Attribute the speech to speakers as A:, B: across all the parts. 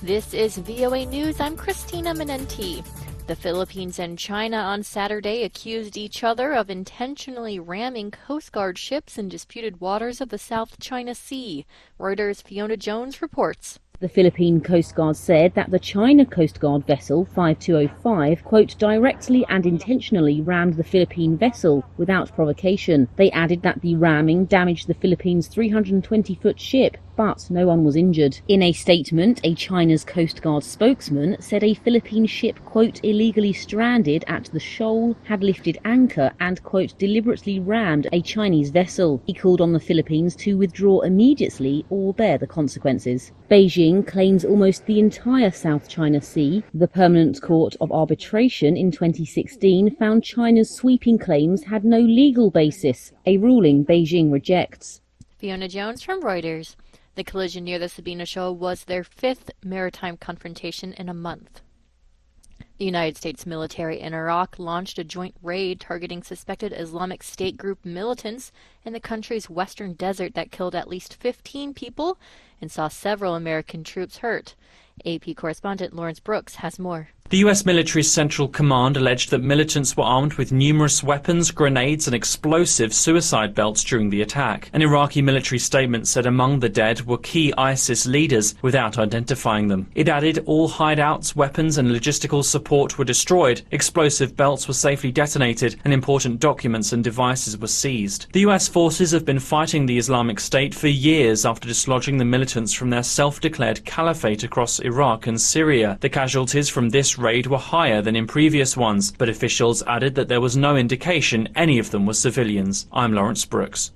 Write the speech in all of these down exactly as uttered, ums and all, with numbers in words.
A: This is V O A News. I'm Christina Minenti. The Philippines and China on Saturday accused each other of intentionally ramming Coast Guard ships in disputed waters of the South China Sea. Reuters' Fiona Jones reports.
B: The Philippine Coast Guard said that the China Coast Guard vessel five two oh five, quote, directly and intentionally rammed the Philippine vessel without provocation. They added that the ramming damaged the Philippines' three hundred twenty foot ship, but no one was injured. In a statement, a China's Coast Guard spokesman said a Philippine ship, quote, illegally stranded at the shoal had lifted anchor and, quote, deliberately rammed a Chinese vessel. He called on the Philippines to withdraw immediately or bear the consequences. Beijing claims almost the entire South China Sea. The Permanent Court of Arbitration in twenty sixteen found China's sweeping claims had no legal basis, a ruling Beijing rejects.
A: Fiona Jones from Reuters. The collision near the Sabina Shoal was their fifth maritime confrontation in a month. The United States military in Iraq launched a joint raid targeting suspected Islamic State group militants in the country's western desert that killed at least fifteen people and saw several American troops hurt. A P correspondent Lawrence Brooks has more.
C: The U S military's Central Command alleged that militants were armed with numerous weapons, grenades and explosive suicide belts during the attack. An Iraqi military statement said among the dead were key ISIS leaders without identifying them. It added all hideouts, weapons and logistical support were destroyed, explosive belts were safely detonated and important documents and devices were seized. The U S forces have been fighting the Islamic State for years after dislodging the militants from their self-declared caliphate across Iraq and Syria. The casualties from this raid were higher than in previous ones, but officials added that there was no indication any of them were civilians. I'm Lawrence Brooks.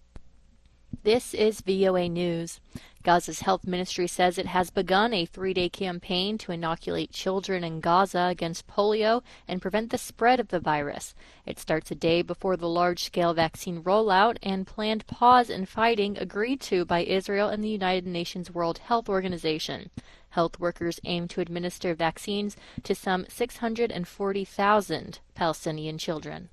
A: This is V O A News. Gaza's health ministry says it has begun a three-day campaign to inoculate children in Gaza against polio and prevent the spread of the virus. It starts a day before the large-scale vaccine rollout and planned pause in fighting agreed to by Israel and the United Nations World Health Organization. Health workers aim to administer vaccines to some six hundred forty thousand Palestinian children.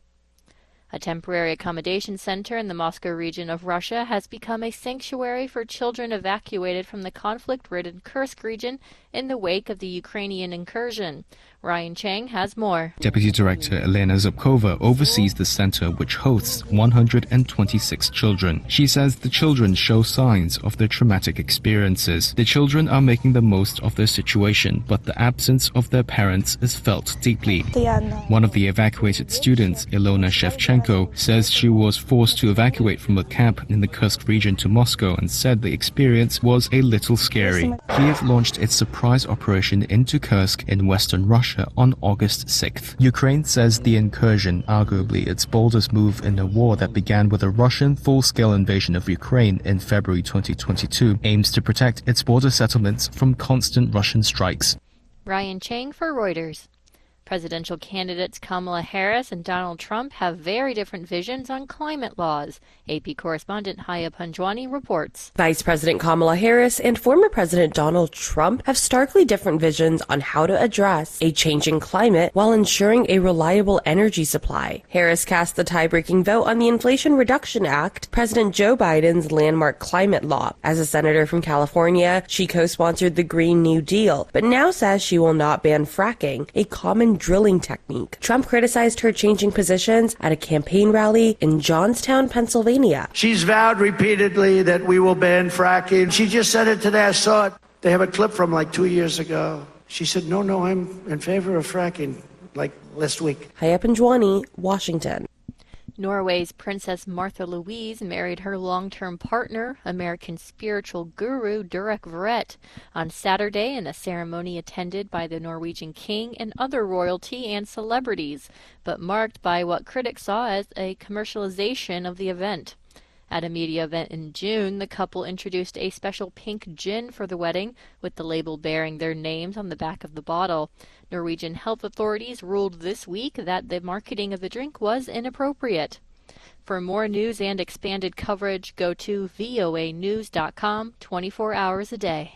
A: A temporary accommodation center in the Moscow region of Russia has become a sanctuary for children evacuated from the conflict-ridden Kursk region in the wake of the Ukrainian incursion. Ryan Chang has more.
D: Deputy Director Elena Zubkova oversees the center, which hosts one hundred twenty-six children. She says the children show signs of their traumatic experiences. The children are making the most of their situation, but the absence of their parents is felt deeply. One of the evacuated students, Ilona Shevchenko, says she was forced to evacuate from a camp in the Kursk region to Moscow and said the experience was a little scary. Kiev launched its surprise operation into Kursk in western Russia on August sixth. Ukraine says the incursion, arguably its boldest move in a war that began with a Russian full-scale invasion of Ukraine in February twenty twenty-two, aims to protect its border settlements from constant Russian strikes.
A: Ryan Chang for Reuters. Presidential candidates Kamala Harris and Donald Trump have very different visions on climate laws. A P correspondent Haya Panjwani reports.
E: Vice President Kamala Harris and former President Donald Trump have starkly different visions on how to address a changing climate while ensuring a reliable energy supply. Harris cast the tie-breaking vote on the Inflation Reduction Act, President Joe Biden's landmark climate law. As a senator from California, she co-sponsored the Green New Deal, but now says she will not ban fracking, a common drilling technique. Trump criticized her changing positions at a campaign rally in Johnstown, Pennsylvania.
F: She's vowed repeatedly that we will ban fracking. She just said it today. I saw it. They have a clip from like two years ago. She said, no, no, I'm in favor of fracking, like last week.
E: Haya Panjwani, Washington.
A: Norway's Princess Martha Louise married her long-term partner, American spiritual guru Durek Verrett, on Saturday in a ceremony attended by the Norwegian king and other royalty and celebrities, but marked by what critics saw as a commercialization of the event. At a media event in June, the couple introduced a special pink gin for the wedding, with the label bearing their names on the back of the bottle. Norwegian health authorities ruled this week that the marketing of the drink was inappropriate. For more news and expanded coverage, go to V O A news dot com twenty-four hours a day.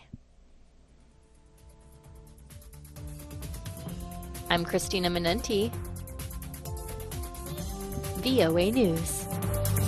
A: I'm Christina Minenti, V O A News.